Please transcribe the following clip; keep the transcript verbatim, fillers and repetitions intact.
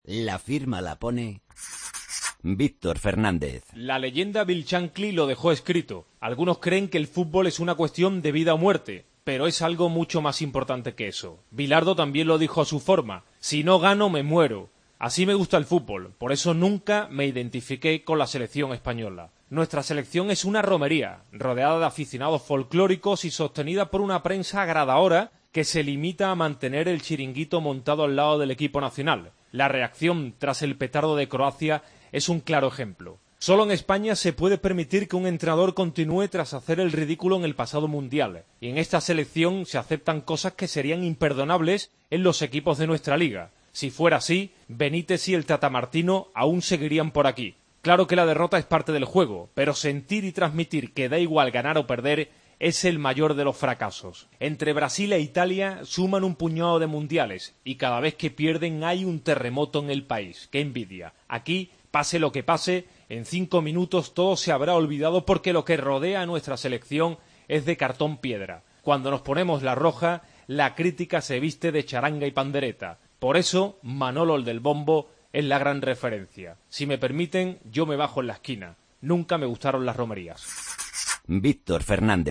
La firma la pone Víctor Fernández. La leyenda Bill Shankly lo dejó escrito. Algunos creen que el fútbol es una cuestión de vida o muerte, pero es algo mucho más importante que eso. Bilardo también lo dijo a su forma: si no gano, me muero. Así me gusta el fútbol, por eso nunca me identifiqué con la selección española. Nuestra selección es una romería, rodeada de aficionados folclóricos y sostenida por una prensa agradadora que se limita a mantener el chiringuito montado al lado del equipo nacional. La reacción tras el petardo de Croacia es un claro ejemplo. Solo en España se puede permitir que un entrenador continúe tras hacer el ridículo en el pasado mundial, y en esta selección se aceptan cosas que serían imperdonables en los equipos de nuestra liga. Si fuera así, Benítez y el Tata Martino aún seguirían por aquí. Claro que la derrota es parte del juego, pero sentir y transmitir que da igual ganar o perder es el mayor de los fracasos. Entre Brasil e Italia suman un puñado de mundiales, y cada vez que pierden hay un terremoto en el país. ¡Qué envidia! Aquí, pase lo que pase, en cinco minutos todo se habrá olvidado porque lo que rodea a nuestra selección es de cartón piedra. Cuando nos ponemos la roja, la crítica se viste de charanga y pandereta. Por eso, Manolo el del bombo es la gran referencia. Si me permiten, yo me bajo en la esquina. Nunca me gustaron las romerías. Víctor Fernández.